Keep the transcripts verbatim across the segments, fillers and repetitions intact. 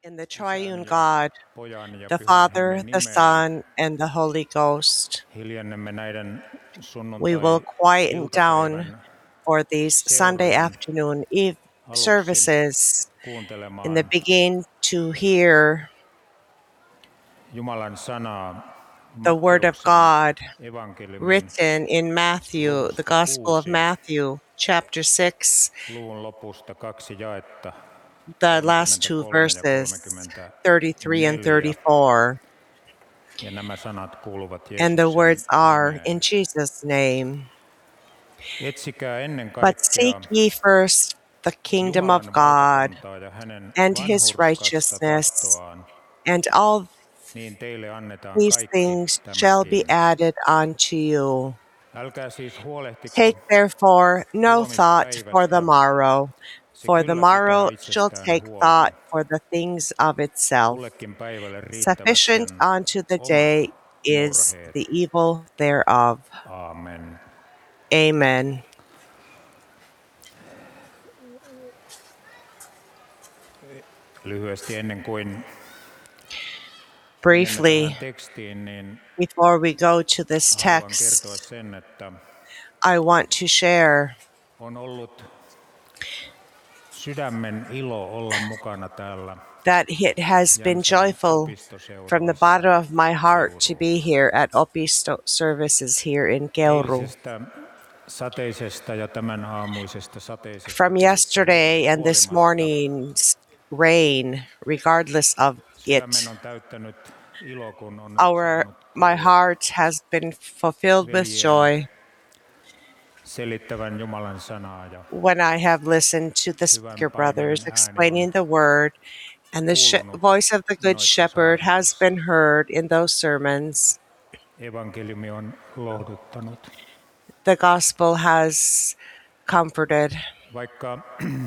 In the triune Isän ja God, Pojan ja the Pyhän Father, Hengen the nimeen Son, and the Holy Ghost. hiljennämme näiden We will quieten down sunnuntai-iltapäivän for these Sunday seurojen afternoon eve aluksi services in the kuuntelemaan beginning to hear Jumalan sanaa the Word of Matteuksen God evankeliumin written in Matthew, the luvusta Gospel of kuusi, Matthew, chapter six, luvun lopusta kaksi jaetta, the last two kolmekymmentäkolme ja verses, thirty-three and kolmekymmentäneljä. thirty-four. Ja nämä sanat kuuluvat And the Jeesuksen words are, nimeen. in Jesus' name. Etsikää ennen But seek kaikkea ye first the kingdom of Jumalan God valtakuntaa ja hänen and his vanhurskaasta righteousness, tahtoaan, and all niin teille annetaan these kaikki things shall be tämäkin. added unto you. Älkää siis huolehtiko Take therefore no thought for the huomispäivästä, morrow, se for the kyllä pitää morrow shall itsestään take huolen. thought for the things of itself. Kullekin päivälle riittävät Sufficient sen unto the omat day is murheet. the evil thereof. Aamen. Amen. Lyhyesti ennen kuin Briefly, menemme tähän tekstiin, niin before we go to this haluan kertoa text, sen, että I want to share on ollut sydämen ilo olla mukana täällä that it has been Janssen joyful from the opistoseuroissa bottom of my heart to Keuruulla. be here at Opisto services here in Keuru. Eilisestä sateisesta ja tämän aamuisesta sateisesta From yesterday and this huolimatta morning's rain, regardless of it, sydämen on täyttänyt ilo, kun on our saanut my kuulla heart has been fulfilled with veljien joy selittävän Jumalan sanaa ja when I have listened to the hyvän speaker paimenen brothers ääni on explaining the word, and the sh- kuulunut voice of the Good noissa Shepherd has saarnoissa. been heard in those sermons. Evankeliumi on lohduttanut. The gospel has comforted. Vaikka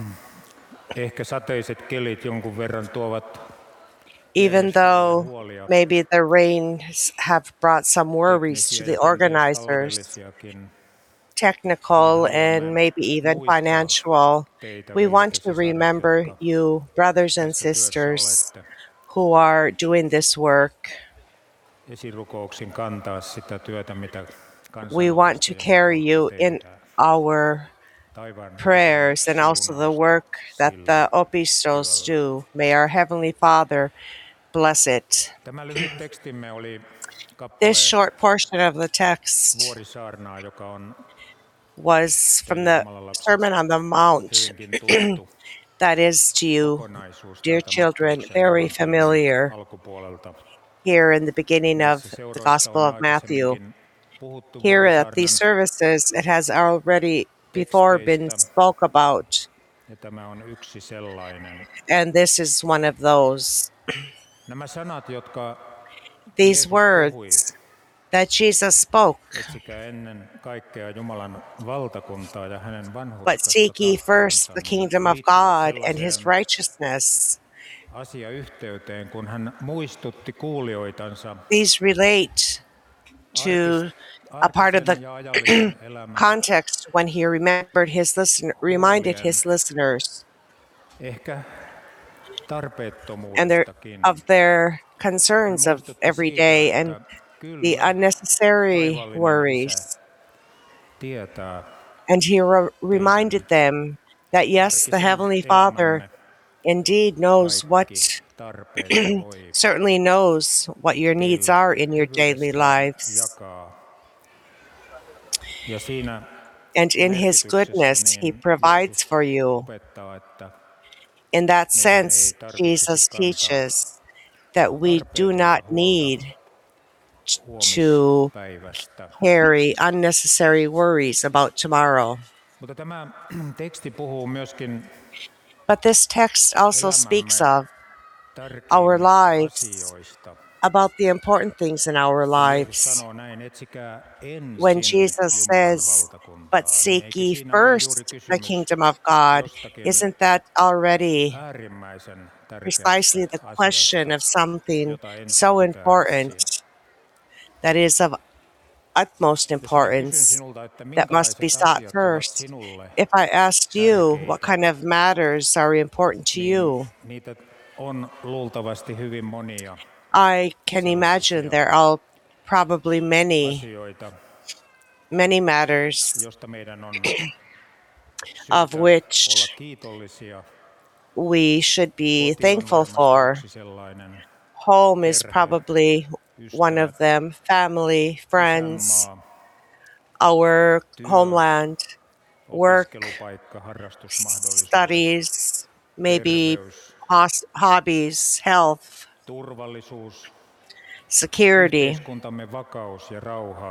ehkä sateiset kelit jonkun verran tuovat Even järjestäjille though huolia, maybe the rains have brought some worries teknisiä to the ja kenties organizers, taloudellisiakin, technical niin and haluamme maybe even muistaa financial, teitä, we veljet want ja to sisaret, remember jotka you, brothers and tässä työssä sisters, olette. who are doing this work. Esirukouksin kantaa sitä työtä, mitä We want to kansanopastajien carry kautta you in tehdään. our Taivaan prayers and Isän also the siunausta work that sille the opistos työlle. do. May our Heavenly Father bless it. Tämä lyhyt tekstimme oli kappale This short portion of the text Vuorisaarnaa, joka on was from teille the Jumalan lapset Sermon on the Mount hyvinkin tuttu that is to you, kokonaisuus dear täältä children, Matteuksen very evankeliumin familiar alkupuolelta. here in the beginning of Näissä the seuroissa Gospel on of Matthew. aikaisemminkin puhuttu Here at these Vuorisaarnan services, it has already before been teksteistä, spoke about, ja tämä on yksi sellainen. and this is one of those. Nämä sanat, jotka These Jeesus puhui, words that Jesus spoke, etsikää ennen kaikkea Jumalan valtakuntaa ja hänen but vanhurskasta seek ye first tahtoansa, the niin kingdom of liittyvät God and his sellaiseen righteousness. asiayhteyteen, kun hän muistutti kuulijoitansa These relate to a part of the arkisen ja ajallisen elämän context when he remembered his listen, reminded his listeners ehkä and their, tarpeettomuudestakin. of their Hän concerns of muistutti every siitä, day and että the kyllä unnecessary taivallinen Isä worries. tietää And he re- reminded them that yes, the arkisen Heavenly Father elämämme indeed knows what, kaikki tarpeet ja voi certainly knows what your needs teille are in your daily hyvyydestään lives. jakaa. Ja siinä And in his merkityksessä goodness, he niin provides Jeesus for you. opettaa, että In that meidän ei sense, tarvitsisi Jesus kantaa teaches that we do tarpeetonta not huolta need to huomispäivästä. carry unnecessary worries about tomorrow. Mutta tämä teksti puhuu myöskin But this text also speaks elämämme of our tärkeimmistä lives, asioista. about the important things in our Kun Jeesus lives. sanoo näin, etsikää When ensin Jesus Jumalan says, valtakuntaa, but niin seek eikö ye siinä ole juuri first the kysymys kingdom of God, jostakin isn't that already äärimmäisen precisely tärkeästä the question asiasta, of something jota ensin so pitää important etsiä? that is of utmost Jos minä kysyn importance sinulta, että that must be minkälaiset sought asiat ovat first? sinulle If I asked you what tärkeitä, kind of matters are important to niin you, niitä On luultavasti hyvin monia I can imagine there are probably many, asioita, many matters josta meidän on of syytä which olla kiitollisia. we should be Koti on thankful varmasti for. yksi sellainen, Home is perhe, probably one of ystävät, them, family, friends, isänmaa, our työ, homeland, work, opiskelupaikka, harrastusmahdollisuudet, studies, maybe terveys, hos- hobbies, health, turvallisuus, security, yhteiskuntamme vakaus ja rauha,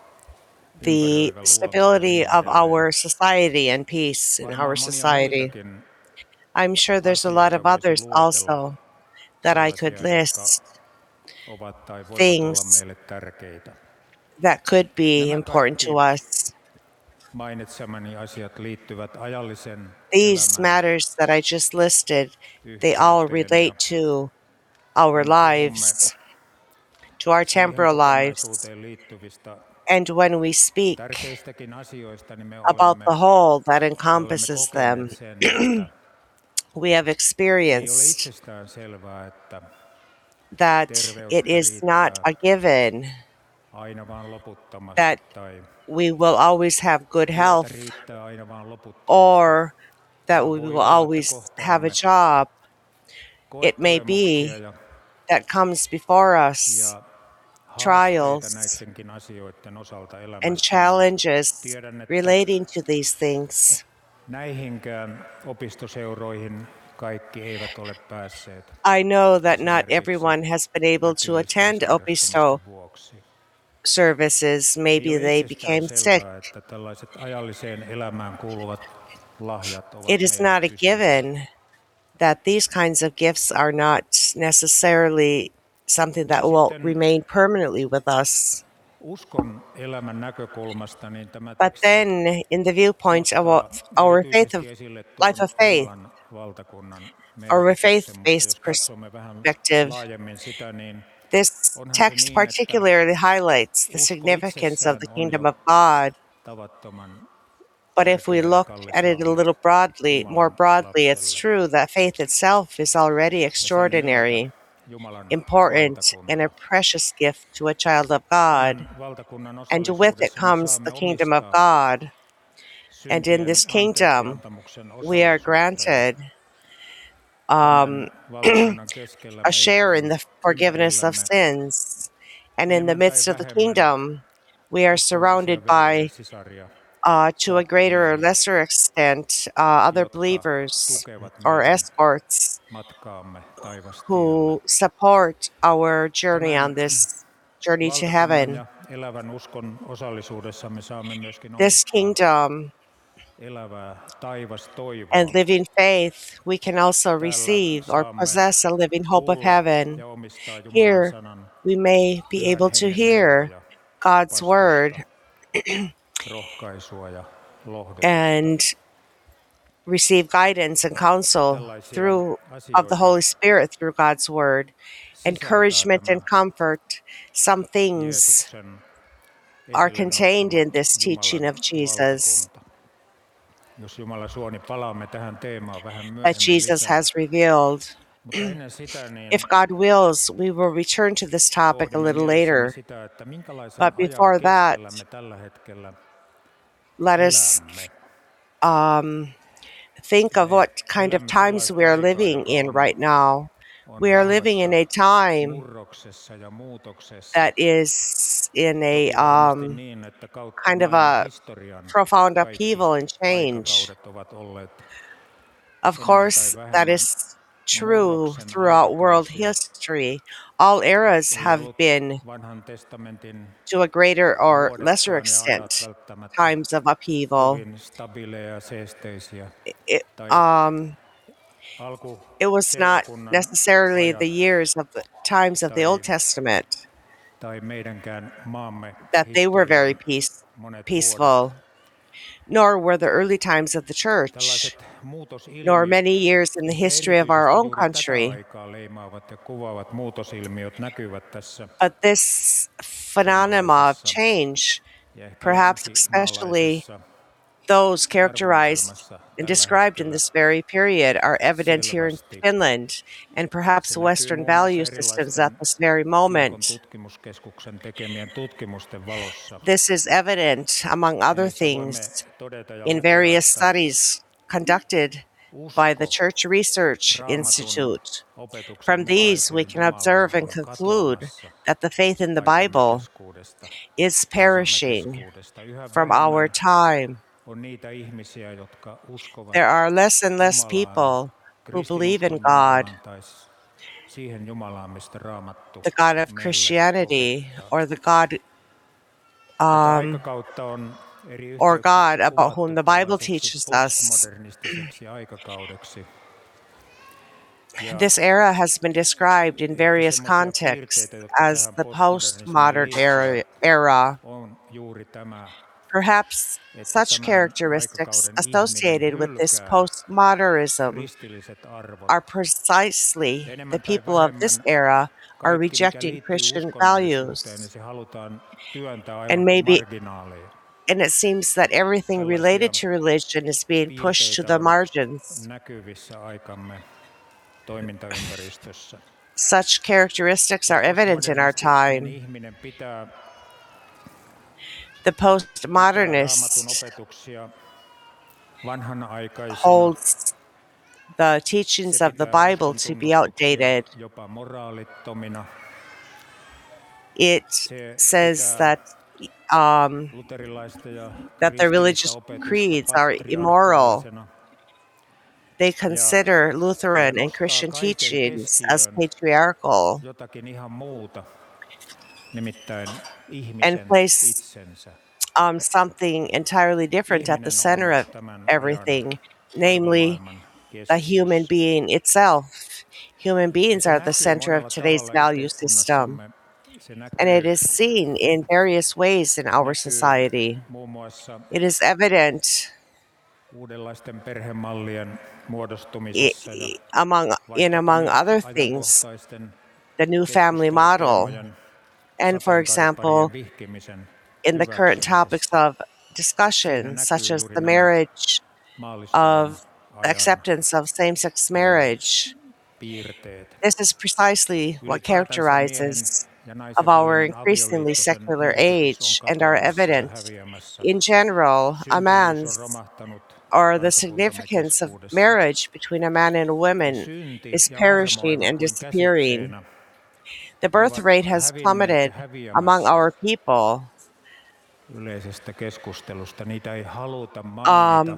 the ympäröivä luonto ja stability niin of edelleen. our society and peace in Varmaan our monia society. muitakin I'm sure there's a lot of asioita voisi others luetella, also that I could sellaisia, list, jotka ovat tai voivat olla things meille tärkeitä. that could be Nämä important to kaikki us. mainitsemani asiat liittyvät ajallisen These elämän matters that I just listed, they all yhteyteen relate ja to our kun puhumme lives, to our siihen temporal lives. kokonaisuuteen liittyvistä And when we speak tärkeistäkin asioista, niin me about olemme, the whole that me olemme encompasses them, kokeneet sen, että we have ei ole experienced itsestään selvää, että that terveys it is not riittää a given aina vaan loputtomasti that tai we will always have good työtä health riittää aina vaan loputtomasti. or that we Voi will olla, että always have a kohtaamme job. It may koettelemuksia be ja, that comes before us, ja haasteita trials näidenkin asioiden osalta and elämässä. challenges Tiedän, että relating to these things. näihinkään opistoseuroihin kaikki eivät ole päässeet I know that not esimerkiksi everyone has been able to äkillisten attend Opisto sairastumisten vuoksi. services. Ei Maybe ole they itsestään became sick. selvää, että tällaiset ajalliseen elämään kuuluvat lahjat ovat It is meille not a pysyviä. given that these kinds of gifts are not necessarily something that will Sitten remain permanently with us. uskon elämän näkökulmasta niin tämä But teksti then, in the viewpoint of our, ottaa our faith of erityisesti esille life tuon of faith, Jumalan valtakunnan or a merkityksen, mutta faith-based jos katsomme vähän perspective, laajemmin sitä, niin this onhan se text niin, että particularly highlights the usko significance of itsessään the on kingdom jo of God. tavattoman But if we tärkeä ja look kallis at it a lahja little broadly, more Jumalan broadly, it's lapselle. true that faith itself is already Ja sen myötä extraordinary, Jumalan important, and a valtakunta. precious gift to a child of God. Tämän valtakunnan And with it osallisuudessa me comes saamme the kingdom of omistaa God. And in syntien this kingdom, anteeksiantamuksen we are osallisuutta. Ja granted um, tämän valtakunnan keskellä a meillä share in on the forgiveness of ympärillämme sins. And in the enemmän tai midst of the vähemmän kingdom, we are surrounded uskollisia veljejä ja by, sisaria, uh, to a greater or matkamiehiä, lesser extent, uh, other jotka believers tukevat or meidän escorts matkaamme taivastielle. who support our journey on Tämän this journey to valtakunnan heaven. ja elävän uskon osallisuudessa me saamme myöskin This omistaa kingdom elävää taivastoivoa. and living faith, we can also Täällä receive or saamme possess a living hope of kuulla heaven. ja omistaa Jumalan Here, sanan, we may be Pyhän able to Hengen hear neuvoja, God's word opastusta, rohkaisua ja lohdutusta. and receive guidance and counsel Tällaisia through of the asioita Holy Spirit through God's word, sisältää encouragement tämä and comfort. Some things Jeesuksen are esille contained in nostamat this teaching Jumalan of Jesus valtakunta. Jos Jumala suo, niin palaamme tähän teemaan vähän that myöhemmin Jesus lisää. has revealed. Mutta ennen sitä niin If God wills, we will return to this topic a pohdimme little mielessämme later. sitä, että minkälaisen But ajan before that, keskellä me tällä hetkellä let us elämme. um, think of Me what kind of elämme times sellaista we are aikaa, living joka in on, right now. on We are living in vahvassa a time murroksessa ja muutoksessa. that is in Toki a varmasti um, niin, että kautta kind of maailman a historian profound kaikki upheaval and change. aikakaudet ovat olleet Of enemmän tai course, that vähemmän is true murroksen throughout world aikakausia. history. All eras Ei have ollut been, vanhan testamentin to a greater or lesser vuodetkaan ja ajat extent, välttämättä times of upheaval. kovin stabiileja ja seesteisiä. It, Tai um, alku it was not seurakunnan necessarily the ajat years of the times of the Old tai, Testament tai meidänkään maamme that they were very historian peace, monet vuodet. peaceful, nor were the early times of the church, Tällaiset nor muutosilmiöt, many years in the ehkä history of our erityisesti own juuri tätä country. aikaa leimaavat ja kuvaavat muutosilmiöt näkyvät tässä But this phenomenon of suomalaisessa change, ja ehkä perhaps especially länsimaalaisessa Those characterized arvomaailmassa and tällä described in hetkellä this very period are evident here in selvästi. Finland and perhaps Se the näkyy Western muun muassa value systems at erilaisten this very Kirkon moment. tutkimuskeskuksen tekemien tutkimusten valossa. This is evident, among other Eli se voimme things, todeta ja in lukea, various että studies conducted by the usko Church Research Raamatun Institute. opetuksen From these, we mukaiseen can observe and Jumalaan on conclude katoamassa that the faith in the aikamme Bible keskuudesta, is kansamme perishing keskuudesta. Yhä from our vähemmän time. on niitä ihmisiä, jotka uskovat There are less and less Jumalaan, people who believe in kristinuskon God, Jumalaan tai siihen Jumalaan, mistä Raamattu the God of meille Christianity, opettaa. or the God Tätä um, aikakautta on eri or yhteyksissä God about whom the kuvattu Bible tällaiseksi teaches us. postmodernistiseksi aikakaudeksi. Ja This era has been described in ehkä various semmoisia contexts piirteitä, jotka as tähän the postmodernismiin postmodern era, liittyvät, era. on juuri tämä, Perhaps että such tämän characteristics aikakauden associated ihminen with this hylkää postmodernism kristilliset arvot. are precisely the Enemmän tai people of this vähemmän era are kaikki, mikä rejecting liittyy Christian uskonnollisuuteen, niin values. se halutaan työntää And aivan maybe marginaaliin. and it seems that everything related Tällaisia to religion is being pushed to piirteitä the on margins. näkyvissä aikamme toimintaympäristössä. Such characteristics are evident in our Postmodernistinen time. ihminen pitää, The pitää Raamatun postmodernist opetuksia vanhanaikaisina. holds the Se teachings of the pitää Bible uskon to be tunnustuksia outdated. jopa moraalittomina. It Se says pitää that um, luterilaista ja that the kristillistä religious opetusta creeds are immoral. patriarkaalisena They ja consider se Lutheran and nostaa Christian kaiken teachings as keskiöön patriarchal jotakin ihan muuta, nimittäin and ihmisen place itsensä. um, something entirely different at the Ihminen center on of tämän ajan everything, namely arvomaailman the human keskiössä. being itself. Human Ja beings se are the näkyy center of monella today's tavalla value system, yhteiskunnassamme. Se and it näkyy, is seen in various ways in our näkyy society. muun muassa It is evident uudenlaisten perhemallien i- muodostumisessa ja i- among in vaikkapa among nyt other things, ajankohtaisten the new family model, keskusteluteemojen and for example, sateenkaariparien vihkimisen in the current topics hyväksymisestä. of discussion, Siinä such näkyy as juuri the nämä marriage maallissodan of ajan acceptance of same-sex marriage. piirteet. This is precisely what Ylipäätänsä miehen characterizes ja of naisen our välinen increasingly avioliitto, sen secular merkitys on age and are katoamassa ja evident. häviämässä. In general, a Syntyvyys on man's romahtanut or the kansakuntamme significance of keskuudessa. marriage between a man and a Ja woman synti is ja armo perishing aivan and kuin disappearing. käsitteenä The birth ovat rate has hävinneet plummeted ja among häviämässä our people. yleisestä keskustelusta. Niitä ei haluta mainita. Um,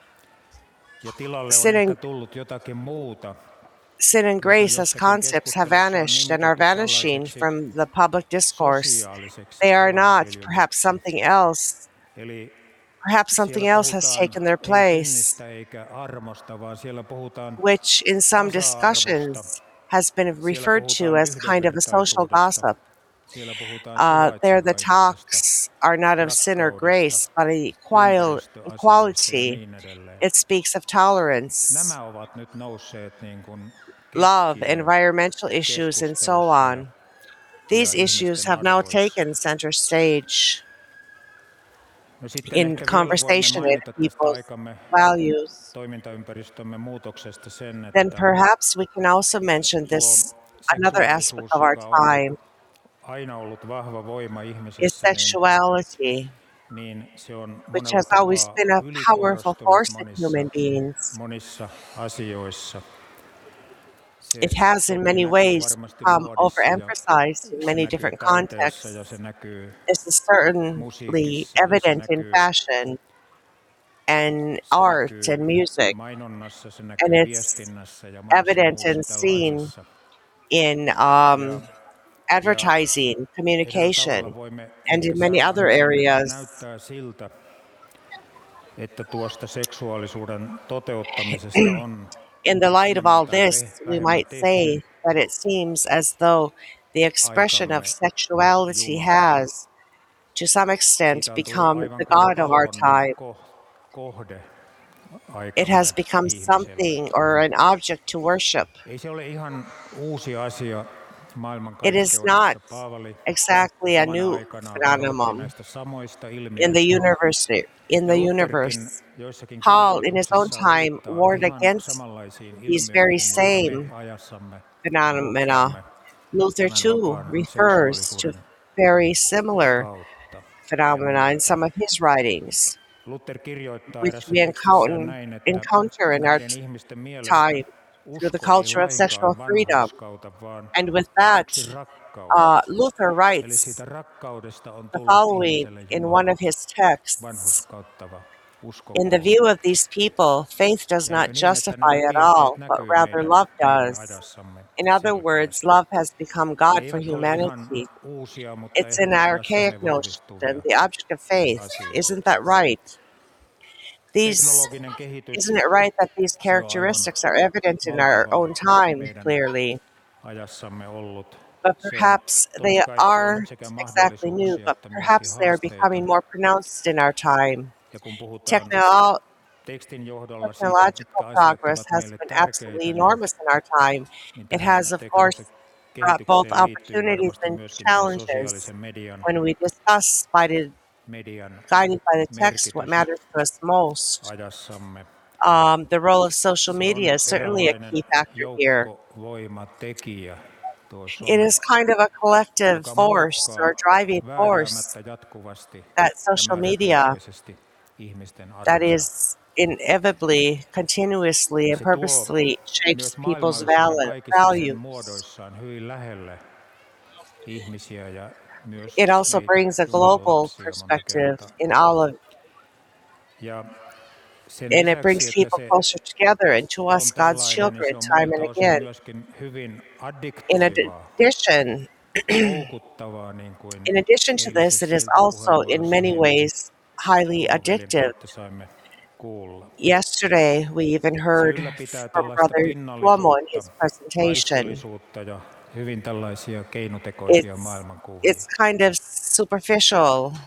Ja tilalle on sin, ehkä and, tullut jotakin muuta, sin and jota grace as jossakin concepts have keskustelussa on vanished and are nimitetty vanishing tällaiseksi from the public discourse. sosiaaliseksi They are not, perhaps evankeliumiksi. something else. Eli Perhaps something siellä else has puhutaan taken their ei place, synnistä eikä armosta, vaan siellä puhutaan which in some tasa-arvosta. discussions has been Siellä referred to puhutaan as kind of a social yhdenvertaisuudesta. gossip. Siellä puhutaan Uh, there, the suvaitsevaisuudesta, talks are not of sin or rakkaudesta, grace, but equal, ympäristöasioista ja equality. niin edelleen. It speaks of tolerance, Nämä ovat nyt nousseet niin kuin love, keskiöön environmental issues, and so keskustelussa ja, on. These ja issues ihmisten have now arvoissa. taken center stage No sitten in ehkä vielä voimme conversation with mainita tästä people's aikamme values. toimintaympäristömme muutoksesta sen, Then että perhaps we can also mention tuo this another aspect seksuaalisuus, of our joka on time aina ollut vahva voima is ihmisessä, niin, sexuality, niin se on which monella has always tapaa been a powerful ylikorostunut force in monissa, human beings. monissa asioissa. Se It has in toki many näkyy ways varmasti become muodissa ja overemphasized in se many näkyy different taiteessa ja contexts. se näkyy This is certainly musiikissa ja se evident in näkyy, fashion and se art näkyy and music, mainonnassa, se and näkyy it's viestinnässä ja monessa evident muussa and seen tällaisessa. in Ja, um, ja advertising, eräällä tavalla communication, voimme and ehkä in many sanoa other niin, että areas. näyttää siltä, että tuosta seksuaalisuuden toteuttamisesta on In the light of all enemmän tai this, ve- we vähemmän might tehty say that it seems as though the expression of aikamme sexuality Jumala. has, to some extent, Siitä on tullut become aivan the kuin God of our rauhallinen time. ko- kohde It has aikamme become ihmiselle. something or an object to worship. Ei se ole ihan uusi asia It is not maailmankaikkeudessa. Paavali exactly a omana new aikanaan varoitti phenomenon näistä samoista in the ilmiöistä. universe. In Ja the Lutherkin universe, joissakin Paul, in his own kirjoituksissaan time, viittaa warned ihan against samanlaisiin these very ilmiöihin, joita me same ajassamme phenomena. kohtaamme Luther tämän too vapaan refers to seksuaalisuuden very similar kautta. phenomena in some of his writings, Luther kirjoittaa which erässä we tekstissään encounter, näin, että encounter in our näiden ihmisten mielestä time through the usko ei culture of sexual lainkaan freedom. vanhurskauta, vaan And with that, yksi uh, rakkaus. Luther Eli writes siitä rakkaudesta on the tullut following ihmiselle in one Jumala, of his texts. vanhurskauttava In the view uskonkohde. of these people, faith does Ja eikö not niin, että justify nämä at piirteet all, but näkyy rather meidän love does. nykyajassamme In other words, selkeästi? love has become Ne God for eivät ole ihan humanity. uusia, mutta It's an ehkä archaic ajassamme notion, vahvistuvia the object of faith. Isn't asioita. that right? These, Teknologinen kehitys, isn't it right that these se on aivan characteristics are evident in our valtavaa own time, meidän clearly? ajassamme ollut. But Se on perhaps they toki kai tuonut aren't sekä exactly new, mahdollisuuksia but että myöskin perhaps they are haasteita. becoming more pronounced in our time. Ja kun puhutaan Techno- tekstin johdolla siitä, technological mitkä asiat progress ovat has meille been tärkeitä, absolutely niin, enormous in our time. niin It tähän has, of teknologiseen course, brought both kehitykseen liittyy opportunities varmasti and myöskin tämä challenges. sosiaalisen median, When we discuss by the, median guided by the text what merkitys matters to us most, ajassamme. um, the role of social Se media on is certainly a eräänlainen key factor here. joukkovoimatekijä, tuo It some, is kind of a collective joka force or muokkaa driving force, vääjäämättä jatkuvasti that ja social media määrätietoisesti ihmisten that arvoja. is inevitably, continuously, and Se tuo purposely shapes myös people's maailmallisuuden val- kaikissa sen values. muodoissaan hyvin lähelle ihmisiä ja myös It also meitä brings a Jumalan global lapsia monta perspective kertaa. in all of, Ja sen and it brings lisäksi, että people se closer together and to on us, God's tällainen, niin children, se on time and monilta osin again. myöskin hyvin In addiktoivaa, addition, houkuttavaa, niin kuin in addition to this, it is eilisessä also in many iltapuheenvuorossa ways highly Tuomo veljen addictive. kautta saimme kuulla. Yesterday, we even Se heard ylläpitää from tällaista Brother Tuomo in pinnallisuutta, his presentation. vaistallisuutta ja hyvin tällaisia keinotekoisia It's maailmankuvia. it's kind of superficial Jos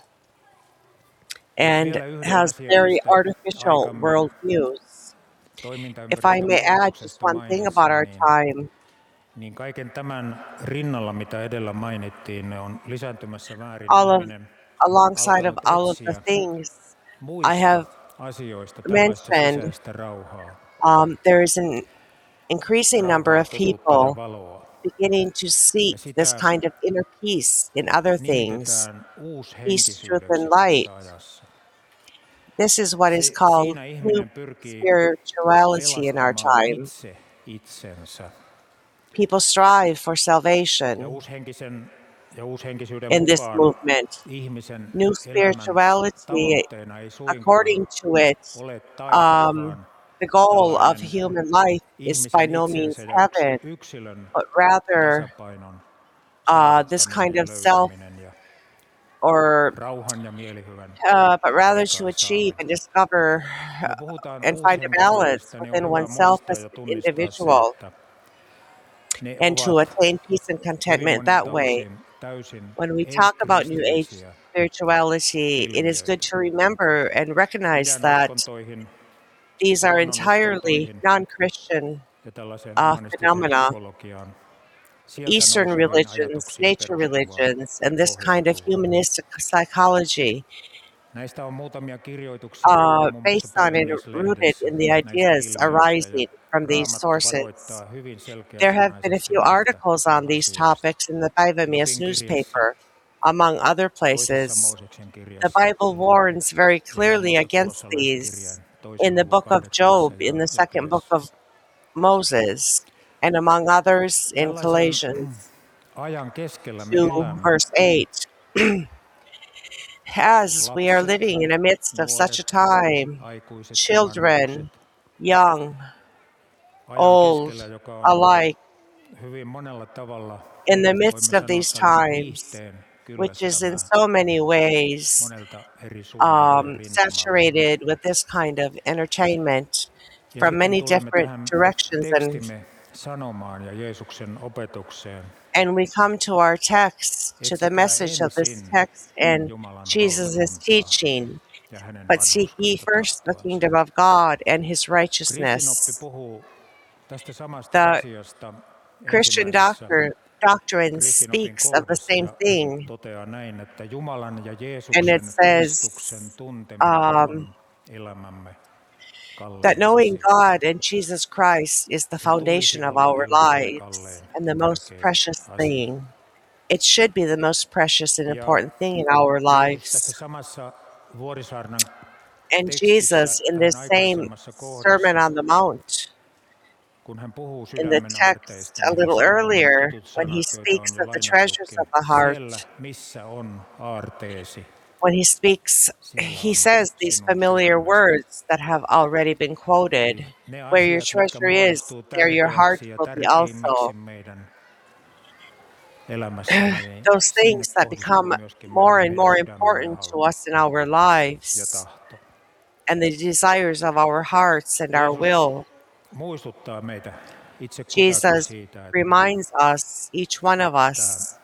and vielä yhden has asian very niistä artificial aikamme worldviews. If I toimintaympäristön may add just muutoksesta one thing about mainitsen, our niin, time, niin kaiken tämän rinnalla, mitä edellä mainittiin, ne on lisääntymässä väärin all of ihminen alongside of alkanut all of the etsiä things I muista have asioista tällaista mentioned, sisäistä rauhaa, um, there is an increasing number rauhaa, of totuutta ja people valoa. beginning to Ja seek this sitä kind of inner peace in other things, nimitetään peace, truth, uushenkisyydeksi and tässä light. ajassa. This is what is Se, called siinä new ihminen pyrkii spirituality in our pelastamaan time. itse itsensä. People strive for Ja salvation uushenkisen ja uushenkisyyden in this mukaan movement. ihmisen New elämän spirituality, tavoitteena ei suinkaan according to it, ole taivas, um, vaan the goal of tällainen human life is by ihmisen no means itsensä ja yks- heaven, yksilön but rather tasapainon uh, this saavuttaminen kind ja of self, löytäminen ja or rauhan ja mielihyvän uh, but rather to achieve aikaansaaminen. and discover Kun puhutaan and find a balance uushenkisyydestä, niin on within hyvä oneself muistaa as ja an tunnistaa se, individual, että ne and to ovat attain peace and hyvin contentment that monilta way. osin täysin When we talk about New Age ei-kristillisiä spirituality, it is good ilmiöitä. to remember and recognize Idän that uskontoihin, these are entirely luonnonuskontoihin non-Christian ja tällaiseen uh, humanistiseen phenomena. psykologiaan sieltä Eastern nouseviin religions, ajatuksiin nature perustuvaa religions, ja and this kind of pohjautuvaa. humanistic psychology, Näistä on muutamia kirjoituksia uh, muun muassa based on and rooted Päivämies-lehdessä in the näistä ideas ilmiöistä, ja arising from these Raamattu sources. varoittaa hyvin There have been a selkeäsanaisesti few näistä articles on these asioista. topics in the Päivämies Jobin kirjassa, newspaper, among other toisessa places. Mooseksen The kirjassa Bible warns very ja clearly muun muassa against Kolossalaisen these kirjeen toisen in the luvun book of kahdeksannessa Job, in ja the second book jakeessa. of Moses, and among others in Tällaisen Galatians ajan keskellä me two, elämme. verse eight. As we are Lapset, living in the midst of such a nuoret, time, aikuiset ja children, vanhukset, young, ajan old, keskellä, joka on alike, hyvin monella tavalla, in the voimme midst of sanoa, these tällainen times, viihteen which is in kyllästämää so many ways monelta eri suunnalta ja um, rintamalta. saturated with this kind of entertainment Ja from sitten many tulemme different tähän directions, and tekstimme sanomaan ja Jeesuksen opetukseen. and we come to our text, to the Etsikää message of this ensin text and Jumalan Jesus' valtakuntaa teaching. ja hänen But seek ye first the vanhurskautta kingdom tahtoansa. of God and his Kristinoppi righteousness. puhuu tästä samasta The asiasta Christian ensimmäisessä doctrine, doctrine kristinopin speaks of the koulussa same ja thing, toteaa näin, että Jumalan ja and it Jeesuksen Kristuksen says tunteminen um, on elämämme that kallein knowing asia. God and Jesus Christ is the Sen tulisi foundation of olla our ylpeä ja lives kallein and ja the most tärkein precious asia. thing. It should be the most precious and Ja important thing in our Jeesus tässä lives. samassa Vuorisaarnan And tekstissä Jesus, in vähän this same aikaisemmassa Sermon kohdassa, on the Mount, kun hän puhuu in the sydämen text aarteista, a niin hän little sanoo nämä earlier, tutut when he sanat, joita on speaks jo of the treasures lainattukin. of the Siellä, heart, missä on aarteesi, when he speaks, siellä he on says these sinun familiar sydämesi. words that have already been quoted. Eli ne Where your asiat, mitkä treasure is, muodostuu there your heart tärkeäksi ja will be tärkeimmiksi also. meidän elämässämme, niin Those sinne things that kohdistuu become myöskin more meidän and more sydämen ja important to halu us in our ja lives, tahto. and the desires of our hearts and our Jeesus will. muistuttaa meitä itse kutakin Jesus siitä, että, reminds us, each one of että us,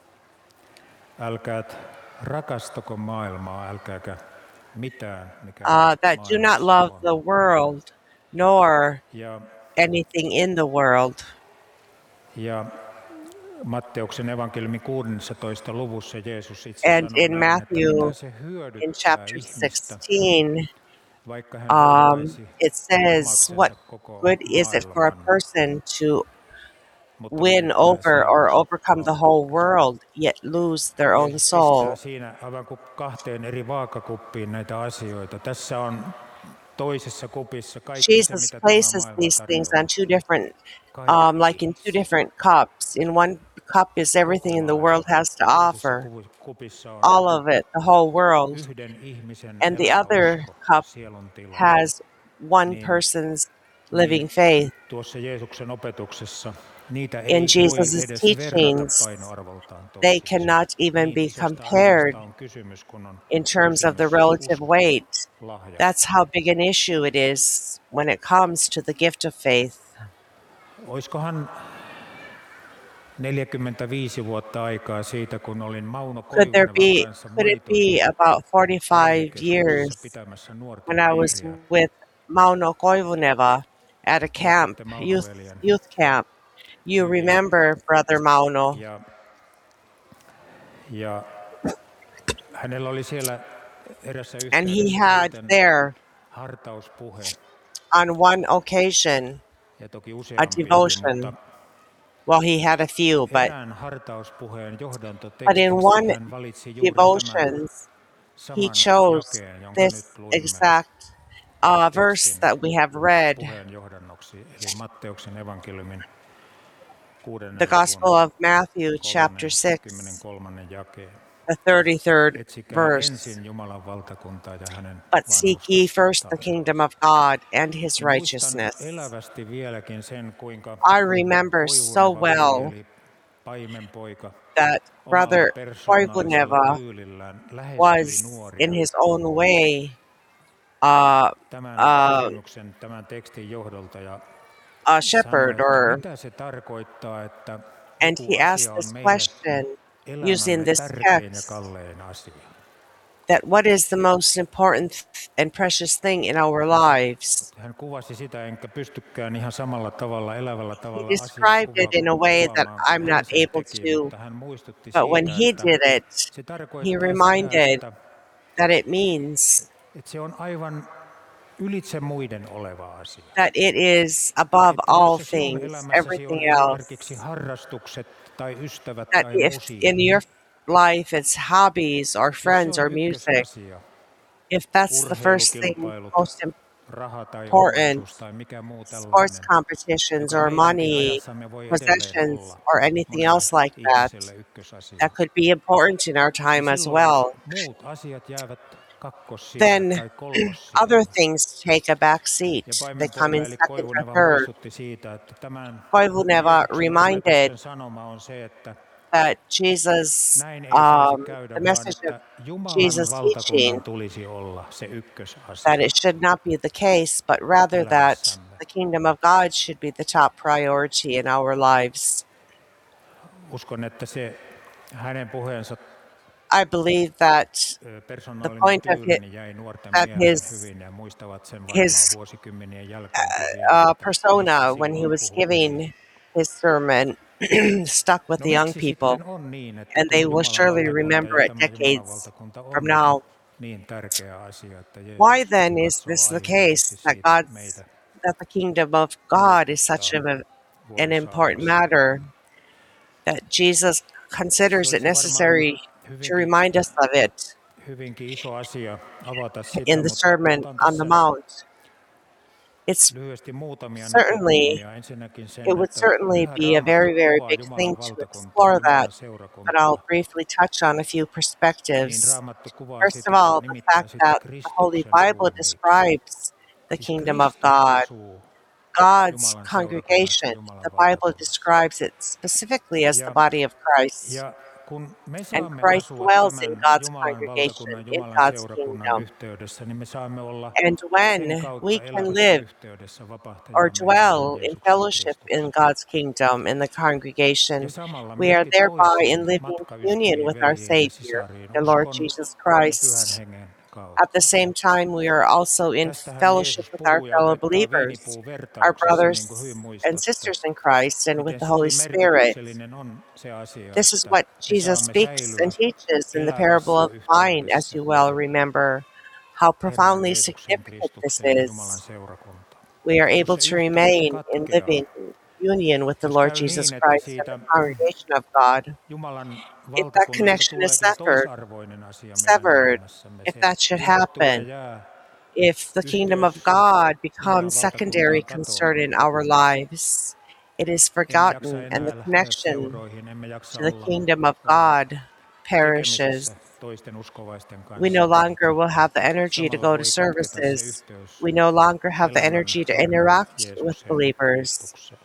älkää rakastako maailmaa, älkääkä mitään, mikä uh, that do not maailmassa love on. the world nor Ja, anything in the world. ja Matteuksen evankeliumin kuudennessatoista luvussa Jeesus itse And sanoo in näin, että Matthew, mitä se in hyödyttää chapter ihmistä, sixteen, vaikka hän um, voittaisi it says, what omaksensa koko good is it for a maailman, person to mutta win menettää over or sielunsa overcome the whole kaupaksi. world, yet lose their own Jeesus pistää soul? siinä aivan kuin kahteen eri vaakakuppiin näitä asioita. Tässä on toisessa kupissa kaikki se, Jesus mitä tämä places maailma these things tarjoaa. on two different, um, like in two Kaikki different cups. In one cup is koko everything in the world maailma. has to Toisessa offer, kuvi- kupissa on all of it, the whole world. yhden ihmisen And the other elämä, usko, cup sielun tila. has one Niin, person's niin living faith. tuossa Jeesuksen opetuksessa niitä In ei voi Jesus' edes verrata teachings, painoarvoltaan they toisiinsa. cannot even Niin be isosta compared asiasta on kysymys, kun on in terms of the kysymys relative uskon weight. lahjasta. That's how big an issue it is when it comes to the gift of faith. Oiskohan neljäkymmentäviisi vuotta aikaa siitä, kun olin Mauno Could there Koivunevan be, kanssa could it be Maitosuo about forty-five perhekeskuksessa years pitämässä nuorten when I was piiriä. with Mauno Koivuneva at a camp, Muistatte Mauno youth, veljen youth camp? You hyvin. remember Brother Mauno. Ja, ja hänellä oli siellä erässä And he yhteydessä had sitten there hartauspuhe, on one occasion ja toki a useampiakin, devotion. mutta Well, he had a few, but erään hartauspuheen but in johdantotekstistä one hän valitsi juuri tämän devotions, he saman chose jakeen, jonka this nyt luimme exact uh, verse tekstin that we have read, puheen johdannoksi, eli Matteuksen evankeliumin kuudennen the Gospel luvun of Matthew, chapter six, kolmekymmentäkolme jakeen. the thirty-third Etsikää verse. ensin Jumalan valtakuntaa ja hänen But seek ye first the vanhurskaustaan. kingdom of God and his Ja muistan righteousness. elävästi vieläkin sen, kuinka I remember so Koivuneva well viljeli paimenpoika that omalla Brother persoonallisella Koivuneva tyylillään lähestyi was, nuoria. in his own way, uh, Tämän uh, kysymyksen, tämän tekstin johdolta ja a sanoi, shepherd, että or mitä se tarkoittaa, että and joku he asia asked on this meille question using elämämme this tärkein ja text, kallein asia. that what is the most important and precious thing in our lives. Hän kuvasi sitä, enkä pystykään ihan samalla tavalla, elävällä He tavalla asiaa described it in a way that kuvaamaan kuin I'm hän not sen able teki, to, mutta hän muistutti but when siitä, he että did it, se he tarkoittaa sitä, reminded että, that it means että se on aivan ylitse muiden oleva asia. that it is above Että all jos se sinun things, elämässäsi on everything esimerkiksi else. harrastukset tai ystävät That tai if musiikki, in your life it's hobbies or jos se friends on or music, ykkösasia, if that's the first thing, urheilukilpailut, most raha tai important, omaisuus tai mikä muu sports tällainen, competitions joka or meidänkin money, ajassamme voi edelleen possessions, olla or anything monelle else like that, ihmiselle ykkösasia, that could be important in our niin time as silloin well, muut asiat jäävät kakkossijalle then tai kolmossijalle. other things take a back seat. Ja They come paimenpoika in eli second or Koivuneva third. muistutti siitä, että tämän Koivuneva Jeesuksen reminded opetuksen sanoma on se, että that Jesus, näin ei saisi um, käydä, the vaan message of että Jumalan Jesus' valtakunnan teaching, tulisi olla se ykkösasia that it should not be the case, but rather that elämässämme. the kingdom of God should be the top priority in our lives. Uskon, että se hänen puheensa I believe that ö, the persoonallinen point of tyyli it, niin jäi nuorten that mieleen his hyvin ja muistavat sen varmaan his vuosikymmenien jälkeenkin vielä, uh, että persona mistä when he silloin was puhuttiin. giving his sermon stuck with No the young miksi people, sitten on niin, että and tuo they will Jumalan surely valtakunta remember ja it tämä Jumalan decades valtakunta from on now. niin tärkeä asia, että Why Jeesus then is katsoo this the aiheelliseksi case that siitä God's meitä that the kingdom of God is such muistuttaa a, an important vuosisaarnassa. matter that Jesus Se considers it olisi varmaan necessary to hyvinkin, remind us of it hyvinkin iso asia avata sitä, in the mutta Sermon otan on the tässä Mount? It's lyhyesti muutamia certainly näkökulmia. Ensinnäkin it sen, would että certainly kyllähän be a Raamattu very, very kuvaa big thing Jumalan to valtakuntaa, explore that, Jumalan but I'll seurakuntaa, briefly touch on a few niin perspectives. Raamattu kuvaa First of sitä, all, the nimittäin fact sitä that the Holy Kristuksen Bible ruumiiksi. describes the Siis kingdom of Kristus God, asuu God's Jumalan seurakunnassa, congregation. The Jumalan Bible valtakunnassa. describes it specifically as the Ja, body of Christ, ja kun me and saamme Christ asua dwells in tämän God's Jumalan congregation, valtakunnan, in Jumalan God's seurakunnan kingdom. yhteydessä, niin me saamme olla And sen when we kautta can elävässä live yhteydessä or vapahtajamme Herran dwell in Jeesuksen fellowship in Kristuksen. God's kingdom, in the Ja congregation, samalla we are myöskin thereby in toisiin living union matkaystäviin, with our veljiin ja Savior, sisariin the Lord uskon Jesus ja pyhän Christ. hengen At the kautta. same time, we are also in Tästähän fellowship Jeesus with our puhuu ja fellow opettaa believers, viinipuun our vertauksessa, niin kuin hyvin brothers and muistatte, sisters in Christ, and with miten the Holy suuri Spirit. merkityksellinen on se asia, This is että what me Jesus saamme speaks and säilyä teaches in the parable elävässä of wine, as yhteydessä you well remember how Herran profoundly Jeesuksen significant this Kristukseen ja Jumalan is. seurakuntaan. We are Jos able se to yhteys remain in katkeaa, living union with the jos Lord käy Jesus niin, että Christ and siitä the congregation of God. Jumalan If that valtakunnasta connection is tuleekin severed, toisarvoinen asia meidän severed, elämässämme, if se that should unohtuu ja happen, jää. if the kingdom of Yhteys God Jumalan becomes secondary valtakuntaan concern in katoaa. our lives, it is Emme jaksa forgotten, and the enää lähteä connection seuroihin, emme jaksa to the olla, kingdom of olla God perishes. tekemisissä toisten uskovaisten We kanssa. no longer will have the energy to Samalla go to voi katketa se services. yhteys We no longer have the elävän energy to Herran interact with Jeesuksen believers. Kristukseen.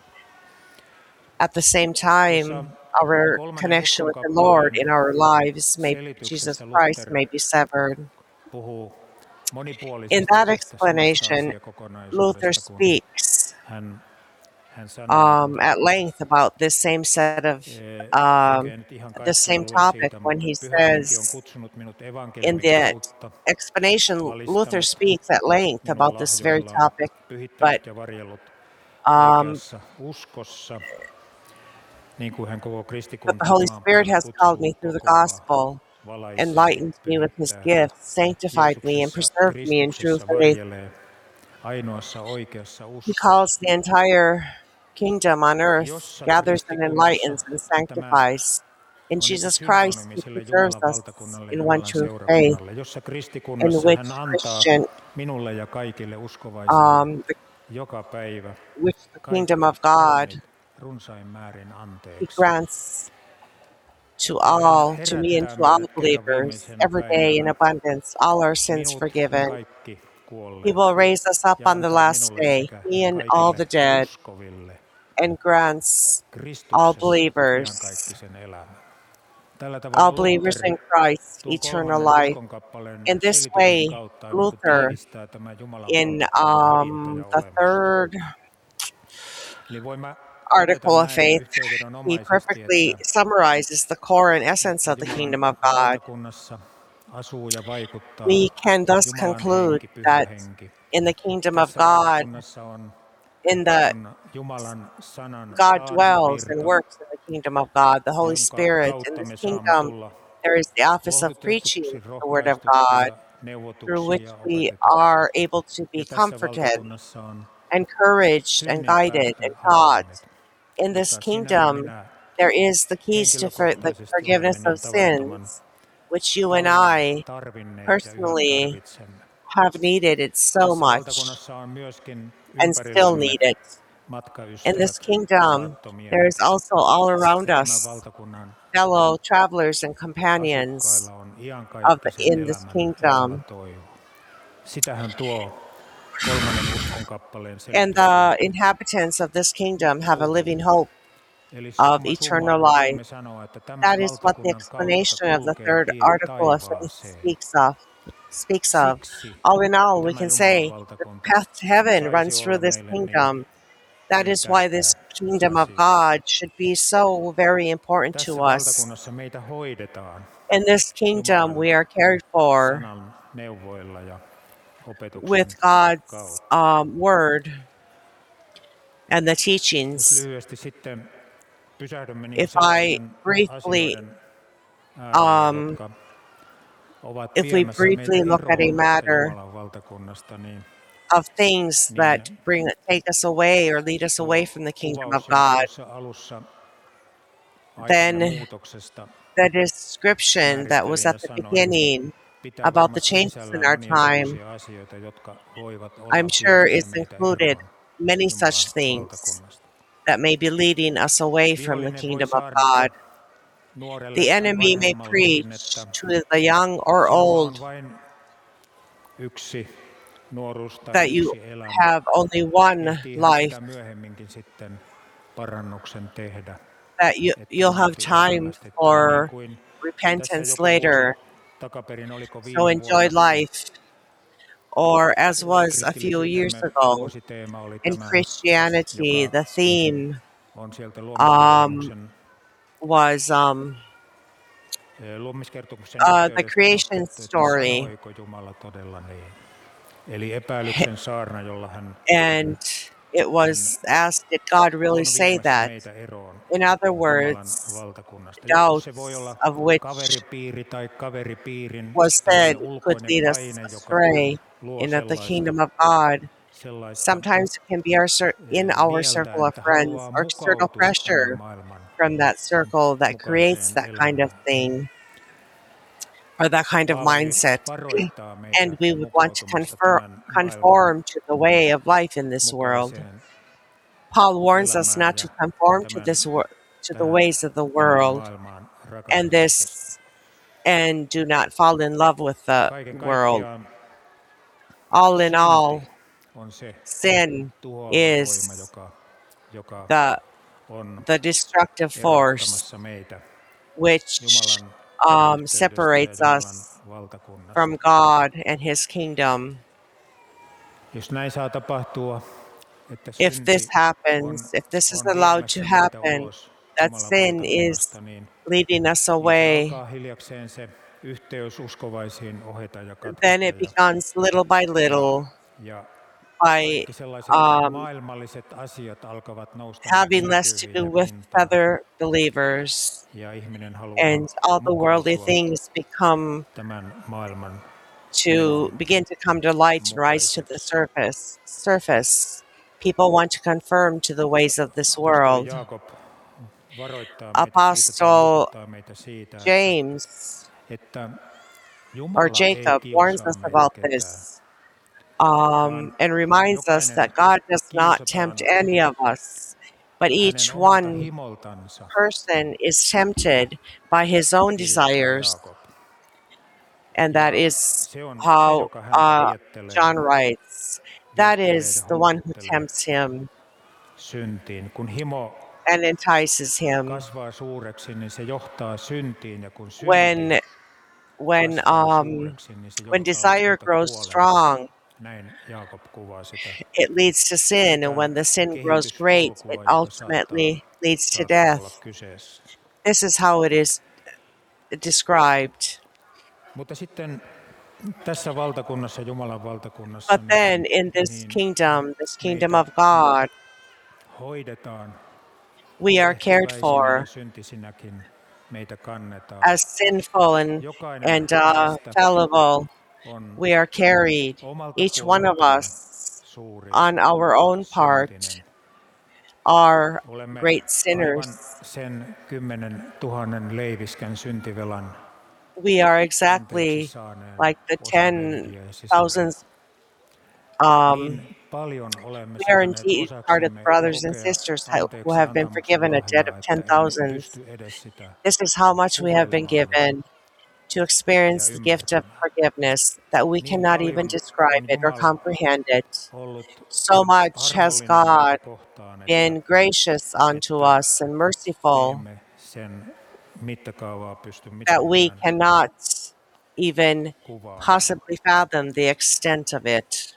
At the same Tuossa time, our kolmannen connection with the Lord uskonkappaleen in our lives, may Jesus selityksessä Christ, Luther may be severed. puhuu In monipuolisesti that tästä samasta explanation, Luther asiakokonaisuudesta, kun speaks hän, hän sanoo, um, at length about this same set of eh, um, enkä nyt ihan the kaikkea same lue topic siitä, when mutta he Pyhä Henki on says kutsunut minut in evankeliumin the kautta, explanation, Luther valistanut, speaks at length minua about this very lahjoillaan topic, but pyhittänyt ja varjellut um, oikeassa uskossa, niin kuin hän koko but the kristikuntaa Holy maan Spirit päällä has called me kutsuu, through the kokoaa, gospel, valaisee, enlightened me with his pyhittää, gifts, sanctified me, and Jeesuksessa, preserved me in true Kristuksessa faith. varjelee, ainoassa oikeassa He uskossa. calls the entire kingdom on earth, Jossa gathers and kristikunnassa enlightens and tämä sanctifies. In on niin kuin Jesus Christ, synonyymi he sille preserves Jumalan us valtakunnalle, in one Jumalan true faith, seurakunnalle, jossa in kristikunnassa hän which antaa Christian, minulle ja kaikille uskovaisille um, the, joka päivä which the kingdom kaikki of God, synnit runsain määrin he anteeksi. grants to Ja hän all, to me and herättää to all meidät kerran believers, viimeisenä every day in päivänä, abundance, all our sins minut ja forgiven. kaikki He kuolleet, will raise us up ja on the antaa last minulle day, sekä me and all kaikille the dead, uskoville and grants all Kristuksessa believers, iankaikkisen elämän. Tällä all tavalla believers Luther in Christ, tuon eternal kolmannen life. uskonkappaleen In this selityksen way, kautta aivan kuin Luther, tiivistää tämän Jumalan in valtakunnan ydintä um, ja the olemusta. third Eli voin mä todeta article of näin faith, he yhteenvedonomaisesti, perfectly että, summarizes the core and essence että of the Jumalan kingdom of God. valtakunnassa asuu ja vaikuttaa We can thus Jumalan conclude henki, pyhä that henki. in the kingdom of Tässä God, valtakunnassa on, in the on Jumalan sanan God dwells and saarnavirta, works in the kingdom of God, the Holy jonka Spirit. In kautta this me saamme kingdom, tulla there is the office of lohdutetuksi, preaching the word of rohkaistuksi God, ja through neuvotuksi which ja we opetetuksi. are able to be Ja tässä comforted, valtakunnassa on encouraged, and guided, and synninpäästön taught. avaimet, In this jota sinä ja kingdom, minä there is the keys to for the henkilökohtaisesti olemme forgiveness niin of tavattoman sins, which you and paljon I tarvinneet ja yhä personally tarvitsemme. have needed it so Tässä much valtakunnassa on myöskin and still ympärillämme need it. In this matkaystävät, kingdom, there is saattomiehet, also all around ja tämän us valtakunnan fellow travelers and companions asukkailla on of the, iankaikkisen in this elämän Herralla kingdom. toivo. Sitähän tuo kolmannen uskonkappaleen And selitys the inhabitants of this kingdom have a living hope Eli of summa eternal summarum life. voimme sanoa, että tämän That is what the valtakunnan kautta explanation of the kulkee third tie article of faith taivaaseen. speaks of. Speaks of. Siksi All in all, we tämä can Jumalan say the valtakunta path to heaven saisi runs olla through this meille niin, kingdom. That niin is why tärkeä this kingdom of asia. God should be so very important to Tässä us. valtakunnassa meitä hoidetaan In this kingdom, Jumalan we are cared for sanan neuvoilla ja opetuksen with God's kautta. um, word and the Jos teachings. lyhyesti sitten pysähdymme niin If I sellaisten briefly, asioiden äärelle, um, jotka ovat if we viemässä meitä briefly look at a eroon tästä matter Jumalan valtakunnasta, niin, of things that niin bring take us away or lead us away tuo from the kingdom of kuvaus, jonka God, tuossa alussa aikamme then muutoksesta the description that was määrittelin ja at the sanoin, beginning pitää about the varmasti changes in sisällään our monia time, semmoisia asioita, jotka voivat I'm olla sure viemässä is meitä included eroon many Jumalan such things valtakunnasta. that may be leading us away from the Vihollinen voi kingdom of saarnata God. nuorelle The tai enemy may vanhemmallekin, että preach to the young or sinulla old on vain yksi nuoruus tai that you yksi elämä. have only one Ehtiihän life, sitä myöhemminkin sitten parannuksen tehdä, that you, että you'll have nämäkin time elämästi. Tai niin for kuin tässä repentance joku vuosi later. takaperin, oliko So viime enjoy vuonna, life. Or as was a few years kristillisyytemme ago vuositeema oli in tämä, Christianity, joka the theme on sieltä um, luomiskertomuksen, was um, eh, luomiskertomuksen uh, the yhteydestä creation nostettu, että story. sanoiko Jumala todella niin. Eli epäilyksen saarna, jolla hän And it was asked, did God really on say viemässä that? meitä eroon In other Jumalan words, valtakunnasta. Joskus doubts se voi olla of which kaveripiiri tai kaveripiirin was tällainen said could ulkoinen lead us paine, joka astray luo in the sellaista, kingdom of God. sellaista Sometimes it can be our cir- in eh, our mieltä, circle of että friends haluaa or external mukautua tämän pressure maailman from that circle that creates mukaiseen that kind of elämään. thing or that kind of Paavali mindset. varoittaa meitä And we would want to mukautumasta confer- tämän maailman conform to the way of life in this world. mukaiseen Paul warns us elämään not ja to conform to tämän, this wor- to the tähän, ways of the tämän world maailmaan and rakastamisesta. this and do not fall in love with the Kaiken world. kaikkiaan All in all, synti on se sin tuhoava voima, is joka, joka the on the destructive force erottamassa meitä which Jumalan um, yhteydestä ja separates Jumalan us valtakunnasta. from God and His kingdom. Jos näin saa tapahtua, että If this synti on, happens, if this is on allowed viemässä to meitä happen, ulos that Jumalan sin is valtakunnasta, niin, leading us niin se away, alkaa hiljakseen se yhteys uskovaisiin oheta ja katketa. then it Ja, becomes little by ja, little ja by kaikki sellaiset um, maailmalliset asiat alkavat nousta having less to näkyviin do ja with pintaan. other believers, Ja ihminen haluaa and all the worldly mukautua things become tämän maailman to menoon begin to come to light and rise to the mukaiseksi. surface. Surface. People want to conform to the ways of this Apostoli world. Jaakob varoittaa meitä siitä tai Apostle muistuttaa meitä siitä, että, James että or Jumala ei Jacob warns kiusaa us meitä about ketään, this um, vaan, and vaan reminds us jokainen that God does not tempt kiusataan any of us, but hänen each omalta one himoltansa, person is tempted by his own kirjoittaa desires, Jaakob. and that Ja is se on se, how joka häntä uh, viettelee, John writes. That viettelee is ja the one who houkuttelee tempts him syntiin. Kun himo and entices him. kasvaa suureksi, niin se johtaa syntiin, ja kun synti When when kasvaa um, suureksi, niin se when johtaa desire lopulta grows kuolemaan. strong, Näin Jaakob kuvaa sitä, it leads to sin, and sitä when the sin grows great, it kehityspolkua, joka ultimately saattaa, leads to saattaa olla death. kyseessä. This is how it is described. Mutta sitten tässä valtakunnassa, Jumalan valtakunnassa, But then in this niin kingdom, this kingdom meitä of God, hoidetaan, we are cared ehtyväisinä for ja syntisinäkin meitä kannetaan. as sinful and Jokainen and uh, meistä fallible. on We are carried, omalta each one of puoleltaan us, suuri on our own part, syntinen. are Olemme great aivan sinners. sen kymmenen tuhannen leiviskän syntivelan We are anteeksi exactly saaneen like the ten osaveljiä ja sisariä. thousands. Um, Niin paljon olemme we are saaneet indeed part of the osaksemme brothers and kokea sisters who anteeksi have been antamuksen forgiven a debt of lahjaa, ten että emme thousands. pysty edes sitä This is how much we have been kuvailemaan given to ja experience the gift of ymmärtämään. forgiveness that we Niin cannot even paljon describe on it or Jumala comprehend it. ollut So much has armollinen meitä God kohtaan, että, been gracious unto että us and me merciful emme sen mittakaavaa pysty that we mitenkään cannot even kuvaamaan. possibly fathom the extent of it.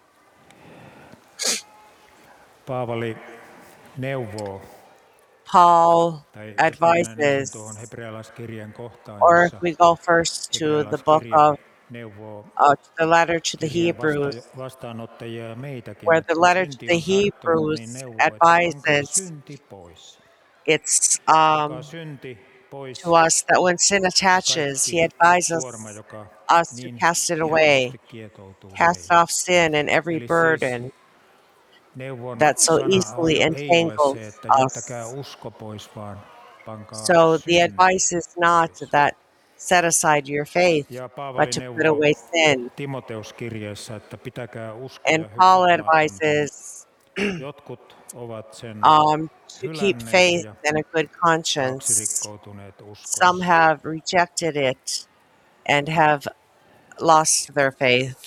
Paavali neuvoo, Paul tai jos mennään ensin advises, tuohon hebrealaiskirjan kohtaan, or if jossa we go first to the book hebrealaiskirja of, neuvoo uh, to the letter to the kirjeen Hebrews, vasta- vastaanottajia ja meitäkin, where että the kun letter to synti the on tarttunut, Hebrews niin neuvoo, että pankaa advises synti pois. It's Ottakaa um, synti pois to us that when sin ja attaches, kaikki He advises kuorma, joka us to niin cast it away, helposti kietoutuu cast meihin. off sin and every Eli siis burden neuvon that so sana easily ei ole se, entangles että jättäkää us. usko pois, vaan pankaa So the synti advice is not pois. that set aside your faith, Ja but Paavali to put neuvoo away sin. Timoteuskirjeessä, että pitäkää usko And ja hyvä Paul omatunto. advises Jotkut ovat sen um, to keep hylänneet faith ja and a good conscience. kaksirikkoutuneet Some uskonsa. have rejected it and have lost their faith.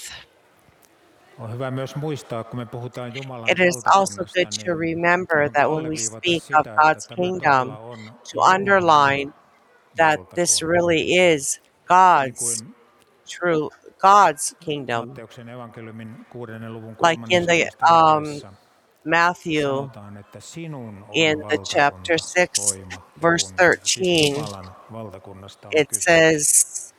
On hyvä myös muistaa, kun me puhutaan Jumalan It is also valtakunnasta, good to niin remember haluan that when we alleviivata speak of sitä, että God's tämä kingdom, todella on to Jumalan underline that this valtakunta. really is Niin God's kuin true God's kingdom. Matteuksen evankeliumin kuudennen luvun Like in the kolmannessatoista um, jakeessa Matthew sanotaan, että sinun on in the chapter valtakunta, six, voima ja verse kunnia. Siis thirteen, Jumalan valtakunnasta on it kyse. says,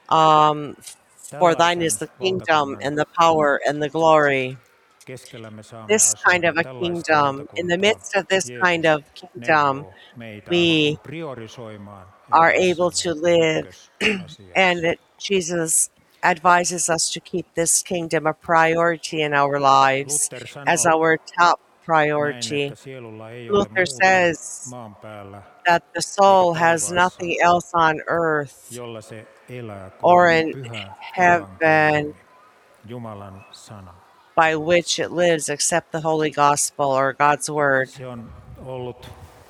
um, "For thine is Tällaisen the kingdom valtakunnan and the power and the glory." keskellä me saamme This kind asua. of a Tällaista kingdom, in the valtakuntaa midst of this kind Jeesus of kingdom, neuvoo meitä we priorisoimaan are able elämässämme to live, ykkösasiaksi. and it, Jesus advises us to keep this kingdom a priority in our lives Luther as sanoo our top näin, priority. että sielulla ei ole Luther muuta says maan päällä, that the eikä soul has taivaassa, nothing else on earth jolla se elää or kuin in pyhä heaven evankeliumi, Jumalan sana. by which it lives except the Holy Gospel or God's Word. Se on ollut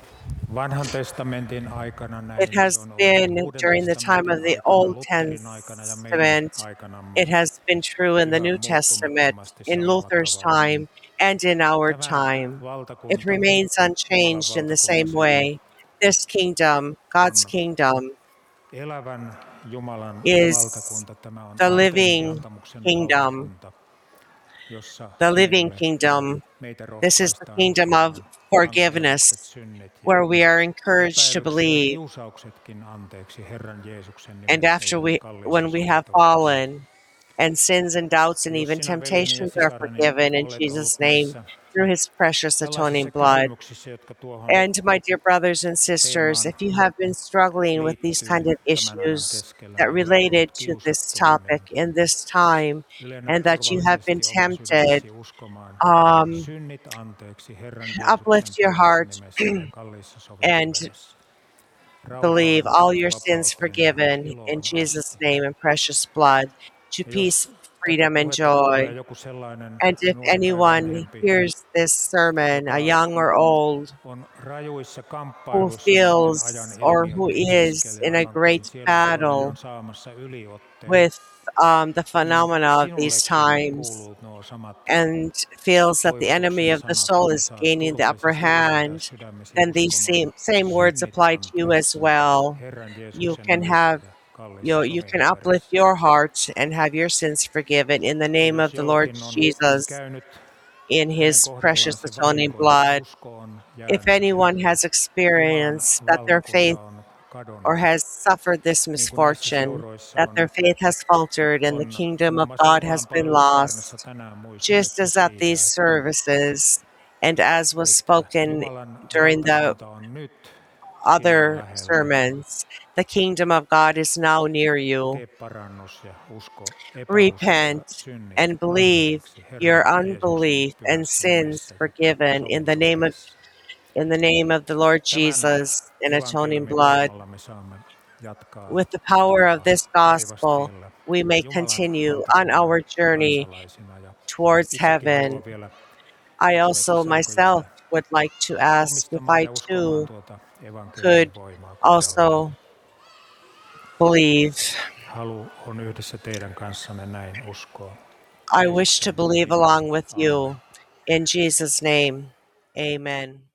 Vanhan testamentin aikana näin, It se has on ollut been Uuden during the time of testamentin the aikana, Old Lutherin aikana ja meidän Testament. aikanamme It has been true in the yhä New Testament, muuttumattomasti in samalla Luther's tavalla. time, and in our Tämä time. It valtakunta, remains Jumalan unchanged in the same valtakunta, way. This kingdom, God's on kingdom, elävän Jumalan is valtakunta. Tämä on the living anteeksiantamuksen kingdom. valtakunta, jossa The living meille, kingdom. meitä This is the rohkaistaan kingdom of uskomaan anteemukset, forgiveness, synnit ja where we are encouraged to epäilykset ja believe. kiusauksetkin anteeksi Herran Jeesuksen And nimessä after ja we, kalliissa when we have sovituksessa. fallen, and sins and doubts and Jos even sinä, veljeni ja temptations are sisareni, forgiven in olet Jesus' ollut name näissä through His precious tällaisissa atoning blood. kysymyksissä, jotka tuohon And my dear brothers and sisters, teemaan if you have been struggling with these liittyy kind of tämän ajan issues keskellä, that olet ollut related to this kiusattu, topic niin in this time, ylennä and that you have been turvallisesti oma tempted, sydämesi uskomaan um, synnit anteeksi Herran uplift Jeesuksen your pyhässä heart nimessä ja kalliissa and sovittuveressä. believe Rauhaan, all your sins vapauteen ja forgiven in iloon Jesus' asti. name and precious blood, to Ja peace, jos tätä freedom, and puhetta kuulee joy. joku sellainen And if nuori tai anyone vanhempi, hears this sermon, a joka young or old, on rajuissa who kamppailuissa näiden ajan feels or who ilmiöiden is keskellä, in a aivan kuin great sielunhoitaja battle on saamassa yliootteen, with um, the niin phenomena of these sinullekin times kuuluu nuo samat and feels that the enemy toivotuksen of the sanat, soul että is saat gaining the upper turvallisesti ylentää hand, sydämesi then these uskomaan same, same words synnit apply to you as anteeksi well. Herran You Jeesuksen can nimessä have ja kalliissa you, you can uplift sovittuveressä. your heart and have your sins forgiven in the Ja name of jos the Lord jollakin on Jesus käynyt in hänen His kohdallaan precious se atoning vahinko, että blood. usko on If jäänyt anyone has ja Jumalan experienced that their valtakunta faith on or kadonnut, has suffered this niin kuin näissä misfortune, seuroissa that on, their faith has faltered and the on kingdom muun of muassa God Jumalan has been palvelussaarnassa lost, tänään just muistutettu as at siitä, these että, services, and as was että spoken Jumalan during the valtakunta on nyt sinua other lähellä. sermons, the kingdom of God is now near you. Tee parannus ja usko epäusko ja Repent synnit and believe anteeksi Herran your Jeesuksen unbelief and pyhässä sins nimessä ja forgiven in the name of sovittuveressä. in the name of the Lord Tämän Jesus and atoning evankeliumin blood. voimalla me saamme jatkaa With the power of matkaa this gospel, taivastiellä we may Jumalan continue on valtakunnan our journey kansalaisina. Ja towards itsekin heaven. haluan vielä I kysyä, also että saanko myself jäädä would like to ask if omistamaan I ja uskomaan too tuota could evankeliumin voimaa, kun te olette. also believe. Halu on yhdessä teidän kanssanne näin uskoa. I wish to believe along with you. In Jesus' name, amen.